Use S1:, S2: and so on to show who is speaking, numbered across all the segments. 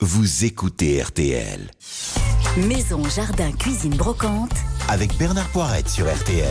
S1: vous écoutez RTL.
S2: Maison, jardin, cuisine, brocante.
S1: Avec Bernard Poirette sur RTL.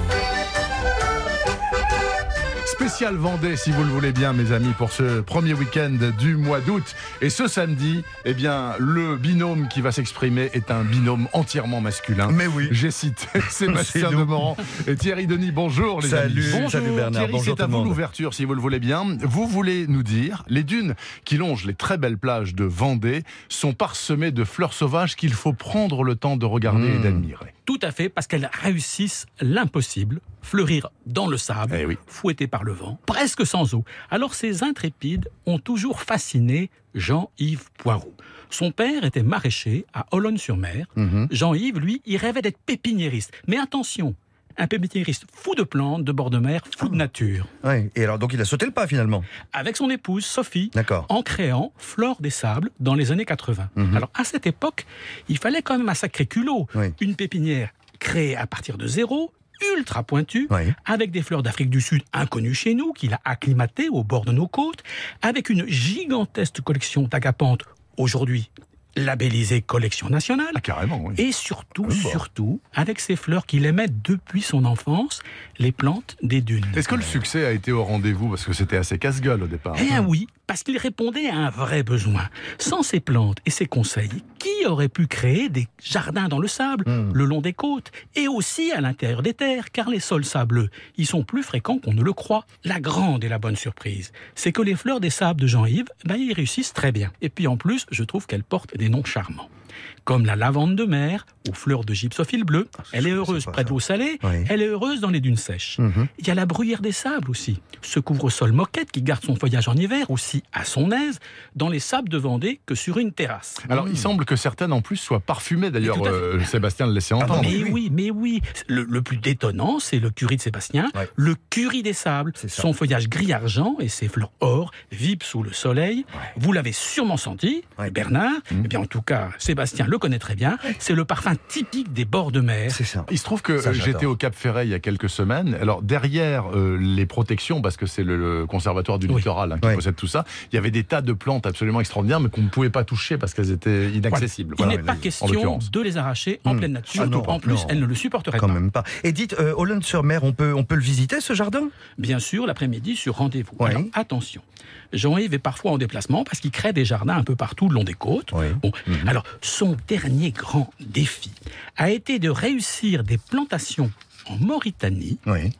S3: Spécial Vendée, si vous le voulez bien, mes amis, pour ce premier week-end du mois d'août. Et ce samedi, eh bien, le binôme qui va s'exprimer est un binôme entièrement masculin.
S4: Mais oui.
S3: J'ai cité Sébastien Demorand et Thierry Denis. Bonjour, les amis.
S4: Bonjour. Salut Bernard.
S3: Thierry,
S4: bonjour
S3: c'est à vous l'ouverture, si vous le voulez bien. Vous voulez nous dire, les dunes qui longent les très belles plages de Vendée sont parsemées de fleurs sauvages qu'il faut prendre le temps de regarder et d'admirer.
S5: Tout à fait, parce qu'elles réussissent l'impossible, fleurir dans le sable, fouettées par le vent, presque sans eau. Alors ces intrépides ont toujours fasciné Jean-Yves Poiroux. Son père était maraîcher à Olonne-sur-Mer. Jean-Yves, lui, il rêvait d'être pépiniériste. Mais attention, un pépiniériste fou de plantes, de bord de mer, fou de nature.
S4: Oui. Et alors, donc il a sauté le pas finalement.
S5: Avec son épouse, Sophie,
S4: D'accord.
S5: en créant Flore des Sables dans les années 80. Alors à cette époque, il fallait quand même un sacré culot.
S4: Oui.
S5: Une pépinière créée à partir de zéro, ultra pointue,
S4: Oui.
S5: avec des fleurs d'Afrique du Sud inconnues chez nous, qu'il a acclimatées au bord de nos côtes, avec une gigantesque collection d'agapanthes, aujourd'hui labellisée collection nationale.
S3: Ah, carrément, oui.
S5: Et surtout, avec ces fleurs qu'il aimait depuis son enfance, les plantes des dunes.
S3: Est-ce que le succès a été au rendez-vous? Parce que c'était assez casse-gueule au départ.
S5: Eh bien oui, parce qu'il répondait à un vrai besoin. Sans ces plantes et ces conseils, qui aurait pu créer des jardins dans le sable, le long des côtes, et aussi à l'intérieur des terres, car les sols sableux, ils sont plus fréquents qu'on ne le croit. La grande et la bonne surprise, c'est que les fleurs des sables de Jean-Yves, ils réussissent très bien. Et puis en plus, je trouve qu'elles portent des noms charmants. Comme la lavande de mer, ou fleur de gypsophile bleu. Elle est heureuse près de l'eau salée, elle est heureuse dans les dunes sèches. Il y a la bruyère des sables aussi, ce couvre-sol moquette qui garde son feuillage en hiver, aussi à son aise, dans les sables de Vendée que sur une terrasse.
S3: Alors, il semble que certaines en plus soient parfumées, d'ailleurs, Sébastien le laissait entendre.
S5: Mais oui. Le plus détonnant, c'est le curry de Sébastien, le curry des sables. Son feuillage gris-argent et ses fleurs or vibrent sous le soleil. Vous l'avez sûrement senti, Bernard. Eh bien, en tout cas, Sébastien le connaît très bien. C'est le parfum typique des bords de mer.
S4: C'est ça.
S3: Il se trouve que j'étais au Cap Ferret il y a quelques semaines. Alors, derrière les protections, parce que c'est le conservatoire du littoral qui possède tout ça, il y avait des tas de plantes absolument extraordinaires, mais qu'on ne pouvait pas toucher parce qu'elles étaient inaccessibles.
S5: Il n'est pas question de les arracher en pleine nature. En plus, elles ne le supporteraient
S4: quand
S5: pas.
S4: même pas. Et dites, Olonne-sur-Mer, on peut le visiter, ce jardin?
S5: Bien sûr, l'après-midi sur rendez-vous. Alors, attention, Jean-Yves est parfois en déplacement parce qu'il crée des jardins un peu partout le long des côtes. Alors, son dernier grand défi a été de réussir des plantations en Mauritanie,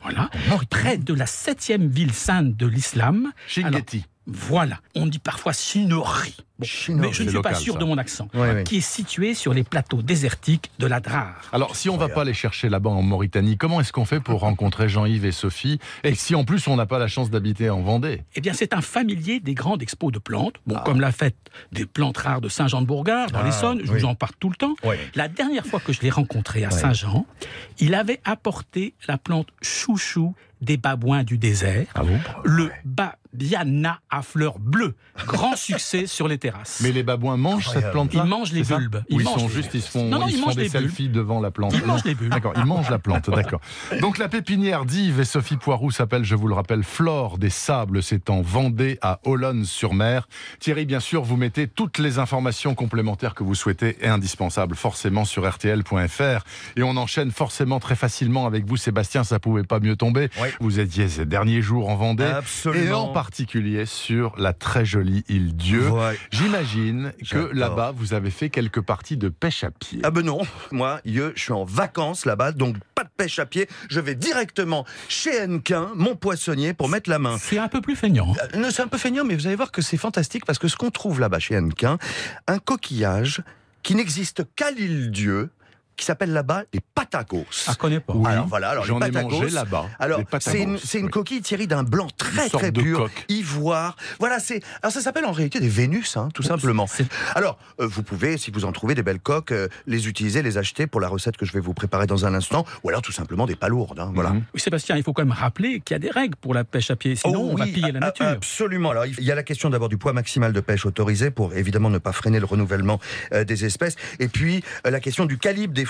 S5: près de la 7e ville sainte de l'islam.
S3: Chinguetti.
S5: Voilà, on dit parfois Chinori. Mais je ne suis pas sûr de mon accent. Qui est situé sur les plateaux désertiques de la Drare.
S3: Alors, si on ne va pas les chercher là-bas en Mauritanie, comment est-ce qu'on fait pour rencontrer Jean-Yves et Sophie? Et si en plus on n'a pas la chance d'habiter en Vendée?
S5: Eh bien, c'est un familier des grandes expos de plantes, comme la fête des plantes rares de Saint-Jean-de-Bourgard, dans l'Essonne, je vous en parle tout le temps. La dernière fois que je l'ai rencontré à Saint-Jean, il avait apporté la plante chouchou des babouins du désert, le babiana à fleurs bleues. Grand succès sur les terrasses.
S3: Mais les babouins mangent cette plante-là?
S5: Ils mangent les bulbes.
S3: Ils font des selfies devant la plante.
S5: Ils mangent les bulbes.
S3: D'accord, ils mangent la plante, d'accord. Donc la pépinière d'Yves et Sophie Poiroux s'appelle, je vous le rappelle, Flore des Sables. C'est en Vendée, à Olonne-sur-Mer. Thierry, bien sûr, vous mettez toutes les informations complémentaires que vous souhaitez et indispensables, forcément, sur rtl.fr. Et on enchaîne forcément très facilement avec vous, Sébastien, ça pouvait pas mieux tomber. Vous étiez ces derniers jours en Vendée.
S4: Absolument.
S3: Et en particulier sur la très jolie île Dieu. J'imagine que là-bas, vous avez fait quelques parties de pêche à pied.
S4: Ah ben non, moi, je suis en vacances là-bas, donc pas de pêche à pied. Je vais directement chez Hennequin, mon poissonnier, pour mettre la main.
S5: C'est un peu plus feignant.
S4: C'est un peu feignant, mais vous allez voir que c'est fantastique, parce que ce qu'on trouve là-bas chez Hennequin, un coquillage qui n'existe qu'à l'île Dieu, qui s'appelle là-bas les patagos.
S5: Ah, connais pas.
S3: Oui.
S4: Alors voilà,
S3: J'en
S4: les
S3: ai
S4: patagos.
S3: mangé là-bas.
S4: Alors c'est une coquille tirée d'un blanc très très pur, ivoire. Voilà, alors ça s'appelle en réalité des Vénus, tout simplement. Alors vous pouvez, si vous en trouvez des belles coques, les utiliser, les acheter pour la recette que je vais vous préparer dans un instant, ou alors tout simplement des palourdes. Voilà.
S5: Oui, Sébastien, il faut quand même rappeler qu'il y a des règles pour la pêche à pied, sinon on va piller la nature.
S4: Absolument. Alors il y a la question d'abord du poids maximal de pêche autorisé pour évidemment ne pas freiner le renouvellement des espèces, et puis la question du calibre des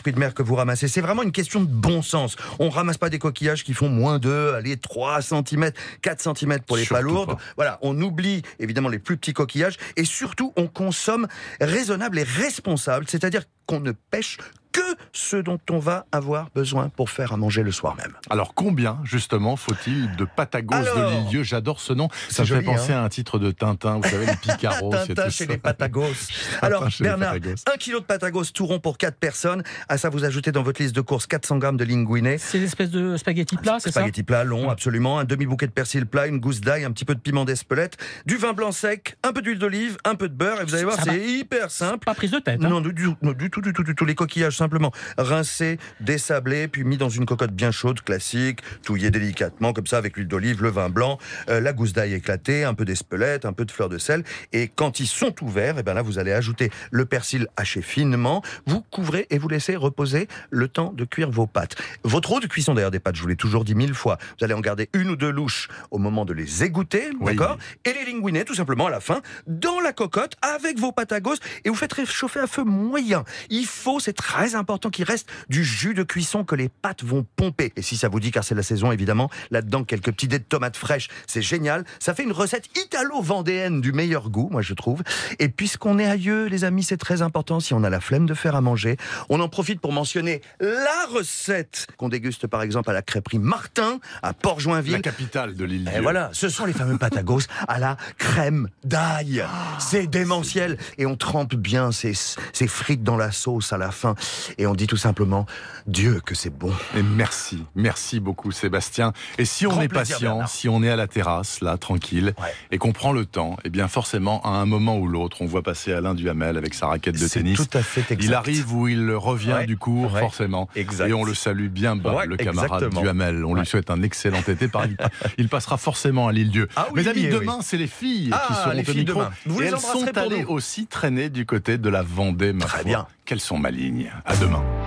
S4: fruits de mer que vous ramassez. C'est vraiment une question de bon sens. On ramasse pas des coquillages qui font moins de, allez, 3 cm, 4 cm pour les palourdes. Pas. Voilà, on oublie évidemment les plus petits coquillages et surtout on consomme raisonnable et responsable, c'est-à-dire qu'on ne pêche que ce dont on va avoir besoin pour faire à manger le soir même.
S3: Alors combien justement faut-il de patagos de l'Île-Dieu? J'adore ce nom, ça me fait penser à un titre de Tintin, vous savez, les Picaros.
S4: Tintin chez les patagos. Alors Bernard, 1 kg de patagos tout rond pour 4 personnes, à ça vous ajoutez dans votre liste de courses 400 grammes de linguiné.
S5: C'est une espèce de spaghetti plat, c'est ça?
S4: Spaghetti plat long, absolument, un demi-bouquet de persil plat, une gousse d'ail, un petit peu de piment d'Espelette, du vin blanc sec, un peu d'huile d'olive, un peu de beurre, et vous allez voir, c'est hyper simple.
S5: Pas prise de tête.
S4: Non, du tout, les coquillages simplement rincés, dessablés, puis mis dans une cocotte bien chaude, classique, touillés délicatement, comme ça, avec l'huile d'olive, le vin blanc, la gousse d'ail éclatée, un peu d'Espelette, un peu de fleur de sel, et quand ils sont ouverts, et bien là, vous allez ajouter le persil haché finement, vous couvrez et vous laissez reposer le temps de cuire vos pâtes. Votre eau de cuisson d'ailleurs des pâtes, je vous l'ai toujours dit 1000 fois, vous allez en garder 1 ou 2 louches au moment de les égoutter, d'accord ? Et les linguinés, tout simplement, à la fin, dans la cocotte, avec vos patagos, et vous faites réchauffer à feu moyen. Il faut, c'est très important qu'il reste du jus de cuisson que les pâtes vont pomper. Et si ça vous dit, car c'est la saison évidemment, là-dedans quelques petits dés de tomates fraîches, c'est génial. Ça fait une recette italo-vendéenne du meilleur goût, moi je trouve. Et puisqu'on est ailleurs, les amis, c'est très important, si on a la flemme de faire à manger, on en profite pour mentionner la recette qu'on déguste par exemple à la crêperie Martin, à Port-Joinville.
S3: La capitale de l'Île-Dieu.
S4: Et voilà, ce sont les fameux patagos à la crème d'ail. C'est démentiel. Et on trempe bien ces frites dans la sauce à la fin. Et on dit tout simplement, Dieu que c'est bon.
S3: Et merci beaucoup Sébastien. Et si on est patient, Bernard, si on est à la terrasse, là, tranquille, et qu'on prend le temps, eh bien forcément, à un moment ou l'autre, on voit passer Alain Duhamel avec sa raquette de tennis.
S4: Tout à fait exact.
S3: Il arrive ou il revient du cours, forcément.
S4: Exact.
S3: Et on le salue bien bas, le camarade Duhamel. On lui souhaite un excellent été. Il passera forcément à l'Île-Dieu. Mes amis, demain, c'est les filles qui seront au micro. Et elles sont allées aussi traîner du côté de la Vendée, ma foi.
S4: Très bien.
S3: Qu'elles sont malignes. À demain.